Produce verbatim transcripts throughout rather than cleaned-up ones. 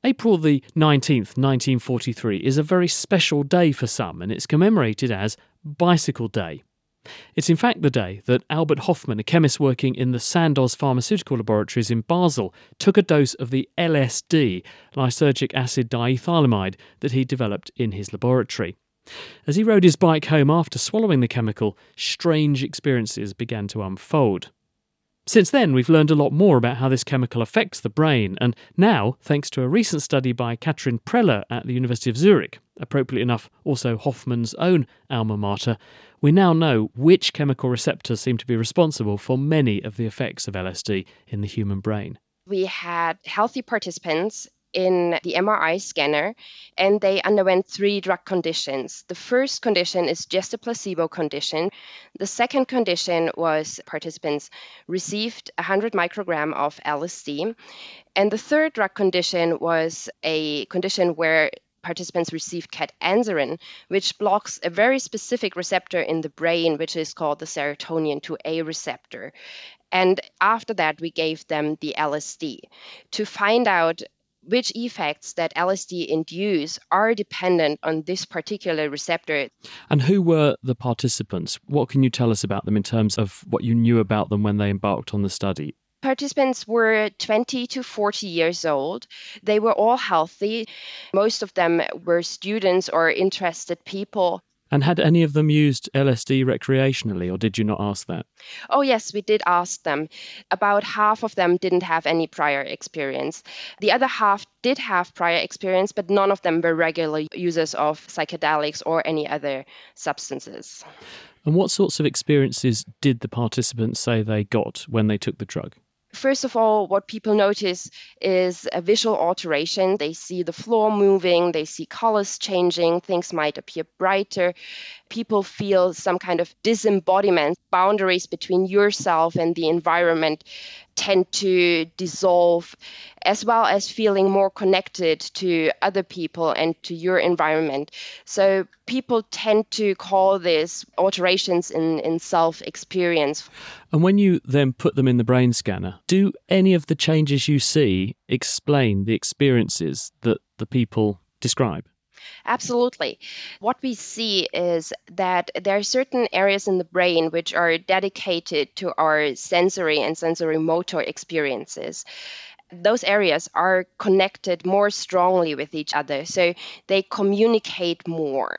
April the nineteenth, nineteen forty-three is a very special day for some, and it's commemorated as Bicycle Day. It's in fact the day that Albert Hofmann, a chemist working in the Sandoz Pharmaceutical Laboratories in Basel, took a dose of the L S D, lysergic acid diethylamide, that he developed in his laboratory. As he rode his bike home after swallowing the chemical, strange experiences began to unfold. Since then, we've learned a lot more about how this chemical affects the brain, and now, thanks to a recent study by Katrin Preller at the University of Zurich, appropriately enough also Hofmann's own alma mater, we now know which chemical receptors seem to be responsible for many of the effects of L S D in the human brain. We had healthy participants in the M R I scanner, and they underwent three drug conditions. The first condition is just a placebo condition. The second condition was participants received one hundred microgram of L S D. And the third drug condition was a condition where participants received ketanserin, which blocks a very specific receptor in the brain, which is called the serotonin two A receptor. And after that, we gave them the L S D to find out which effects that L S D induce are dependent on this particular receptor. And who were the participants? What can you tell us about them in terms of what you knew about them when they embarked on the study? Participants were twenty to forty years old. They were all healthy. Most of them were students or interested people. And had any of them used L S D recreationally, or did you not ask that? Oh, yes, we did ask them. About half of them didn't have any prior experience. The other half did have prior experience, but none of them were regular users of psychedelics or any other substances. And what sorts of experiences did the participants say they got when they took the drug? First of all, what people notice is a visual alteration. They see the floor moving, they see colors changing, things might appear brighter. People feel some kind of disembodiment. Boundaries between yourself and the environment tend to dissolve, as well as feeling more connected to other people and to your environment. So people tend to call this alterations in, in self-experience. And when you then put them in the brain scanner, do any of the changes you see explain the experiences that the people describe? Absolutely. What we see is that there are certain areas in the brain which are dedicated to our sensory and sensory motor experiences. Those areas are connected more strongly with each other, so they communicate more.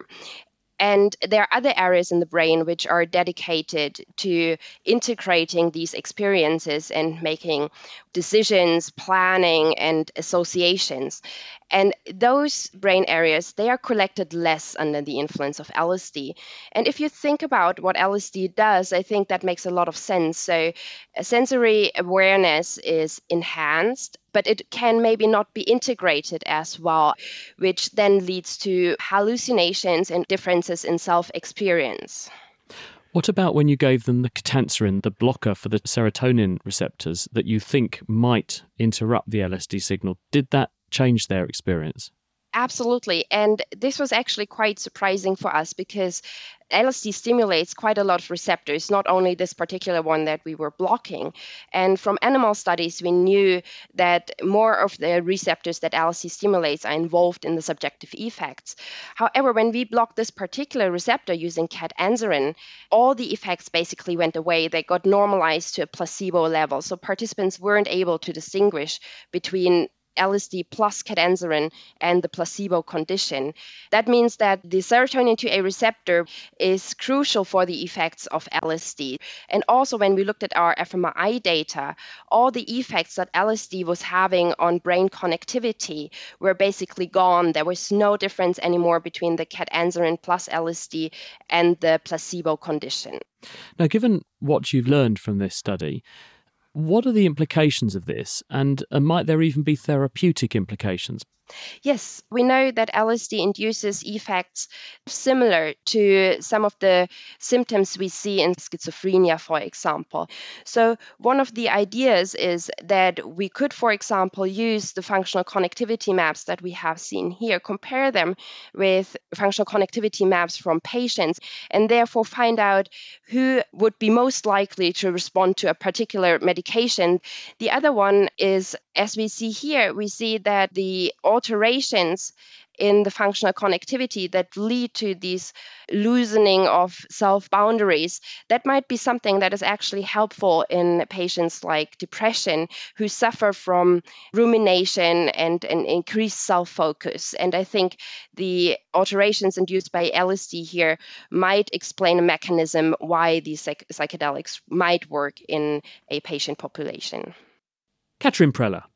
And there are other areas in the brain which are dedicated to integrating these experiences and making decisions, planning, and associations. And those brain areas, they are collected less under the influence of L S D. And if you think about what L S D does, I think that makes a lot of sense. So sensory awareness is enhanced, but it can maybe not be integrated as well, which then leads to hallucinations and differences in self-experience. What about when you gave them the ketanserin, the blocker for the serotonin receptors that you think might interrupt the L S D signal? Did that change their experience? Absolutely. And this was actually quite surprising for us because L S D stimulates quite a lot of receptors, not only this particular one that we were blocking. And from animal studies, we knew that more of the receptors that L S D stimulates are involved in the subjective effects. However, when we blocked this particular receptor using ketanserin, all the effects basically went away. They got normalized to a placebo level. So participants weren't able to distinguish between L S D plus ketanserin and the placebo condition. That means that the serotonin two A receptor is crucial for the effects of L S D. And also when we looked at our fMRI data, all the effects that L S D was having on brain connectivity were basically gone. There was no difference anymore between the ketanserin plus L S D and the placebo condition. Now, given what you've learned from this study, what are the implications of this, and uh, might there even be therapeutic implications? Yes, we know that L S D induces effects similar to some of the symptoms we see in schizophrenia, for example. So one of the ideas is that we could, for example, use the functional connectivity maps that we have seen here, compare them with functional connectivity maps from patients, and therefore find out who would be most likely to respond to a particular medication indication. The other one is, as we see here, we see that the alterations in the functional connectivity that lead to these loosening of self-boundaries, that might be something that is actually helpful in patients like depression who suffer from rumination and an increased self-focus. And I think the alterations induced by L S D here might explain a mechanism why these psych- psychedelics might work in a patient population. Katrin Preller,